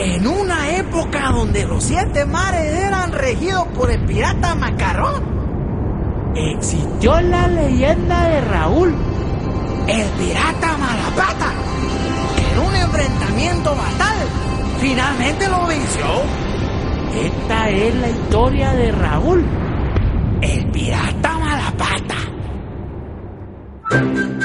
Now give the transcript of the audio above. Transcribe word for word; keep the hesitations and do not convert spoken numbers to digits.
En una época donde los siete mares eran regidos por el pirata Macarrón, existió la leyenda de Raúl, el pirata Malapata, que en un enfrentamiento fatal finalmente lo venció. Esta es la historia de Raúl, el pirata Malapata.